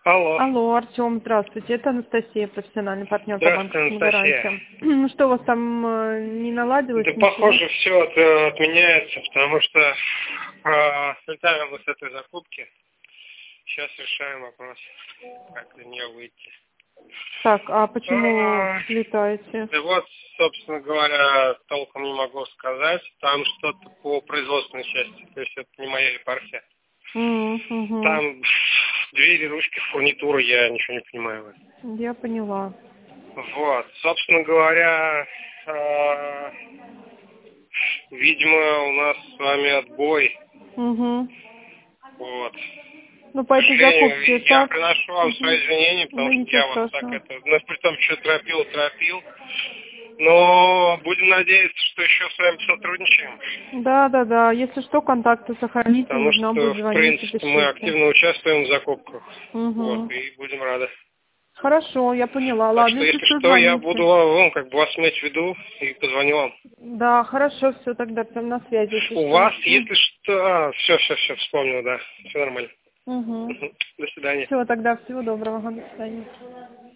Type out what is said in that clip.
Алло. Алло, Артем, здравствуйте. Это Анастасия, профессиональный партнер по Здравствуйте, банковским гарантиям. Ну что, у вас там не наладилось? Да, ничего? похоже, все отменяется, потому что слетаем мы с этой закупки. Сейчас решаем вопрос, как из нее выйти. Так, а почему слетаете? Да вот, собственно говоря, толком не могу сказать. Там что-то по производственной части, то есть это не моя епархия. Там двери, ручки, фурнитура, я ничего не понимаю. Я поняла. Вот, собственно говоря, видимо, у нас с вами отбой. Вот. Ну, по этой закупке Я так. приношу вам свои извинения, потому что ничего я вас так страшного. нас при том, что торопил. Но будем надеяться, что еще с вами сотрудничаем. Да. Если что, контакты сохраните, Потому нужно что, будет в звонить, принципе, мы пишите. активно участвуем в закупках. Вот, и будем рады. Хорошо, я поняла. Так Ладно, что, если если что, что, я звоните. буду вам, вас иметь в виду и позвоню вам. Да, хорошо, все, тогда прям на связи, если У что. вас, если что... все, вспомнил, да. Все нормально. До свидания. Все, тогда всего доброго. До свидания.